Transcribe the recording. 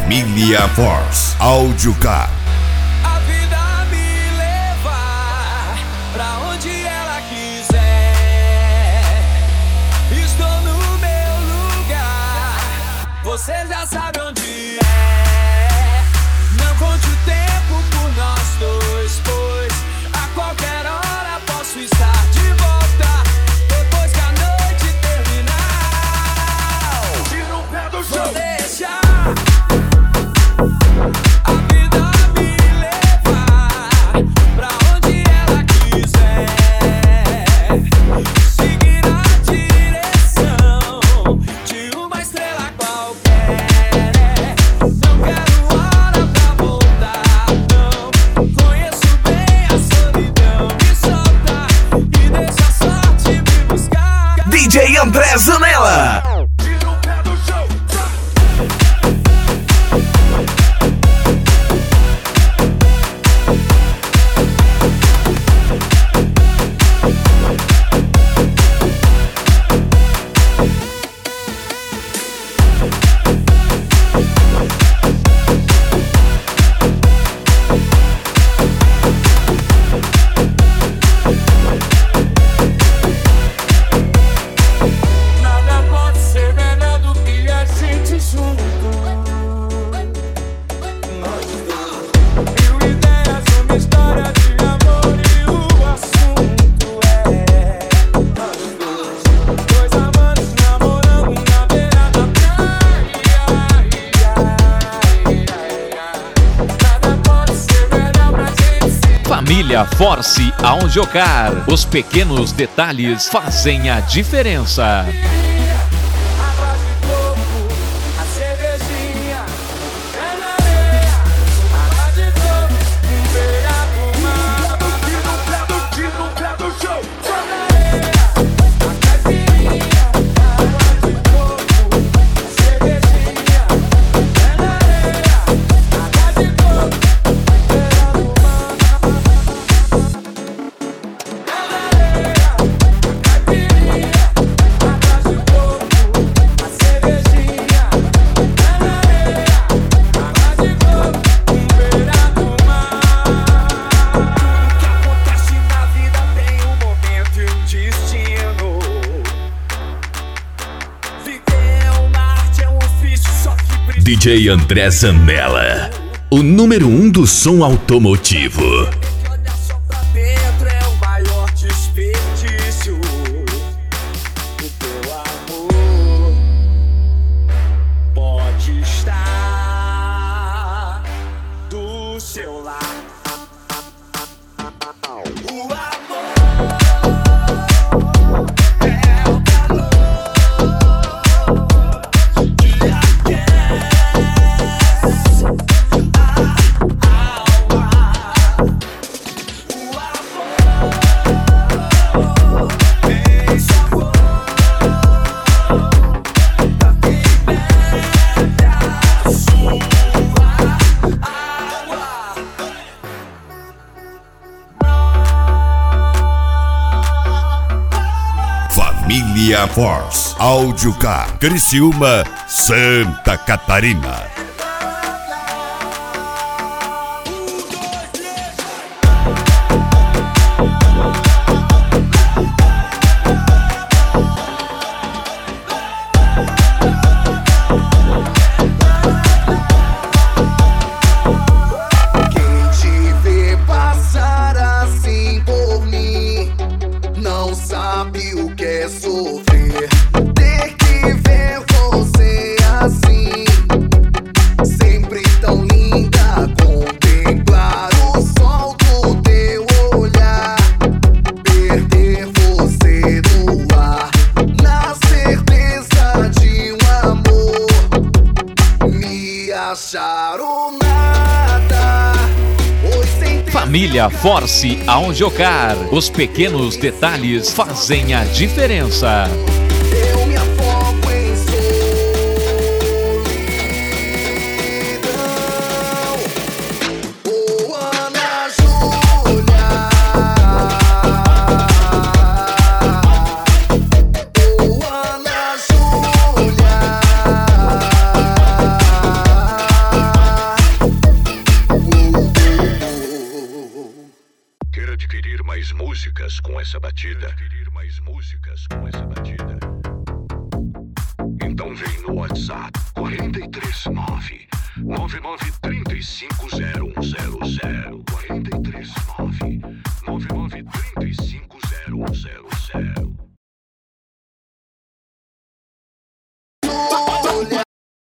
Família Force Audiocar. A vida me leva pra onde ela quiser. Estou no meu lugar, você já sabe onde é. Não conte o tempo por nós dois, pois a qualquer hora posso estar de volta depois que a noite terminar. Tira o pé do chão. Vou deixar a vida me levar pra onde ela quiser, seguir a direção de uma estrela qualquer. Não quero hora pra voltar, não. Conheço bem a solidão. Me solta e deixa a sorte me buscar. DJ André Zanella. Tira o pé do chão. Nada pode ser melhor do que a gente junto. Mil ideias, uma história de amor e o assunto é nós dois. Dois amantes namorando na beira da praia. Nada pode ser melhor pra gente se Família Force Audiocar. Os pequenos detalhes fazem a diferença. água de coco, a cervejinha, pé na areia, água de coco, beira do mar. Tira o pé do chão. Pé na areia, a caipirinha, água de coco, a cervejinha, pé na areia, água de coco, beira do mar. Pé na areia, a caipirinha, água de coco, a cervejinha, pé na areia, água de coco, beira do mar. O que acontece na vida tem um momento e um destino. Viver é uma arte, é um ofício, só que precisa. DJ André Zanella, o número 1 do som automotivo. Que olhar só pra dentro é o maior desperdício. O teu amor pode estar do seu lado. O amor é o calor que aquece a alma. O amor tem sabor pra quem bebe a sua água. Família Force Audiocar. Criciúma, Santa Catarina. Quem te vê passar assim por mim não sabe o que é sofrer. Ter que ver você assim, sempre tão linda. Contemplar o sol do teu olhar, perder você no ar, na certeza de um amor, me achar o nada. Hoje sem ter Família Force Audiocar. Os pequenos detalhes fazem a diferença. eu me afogo em solidão. Oh, Ana Júlia, oh, Ana Júlia. músicas com essa batida? Então vem no WhatsApp 439 9935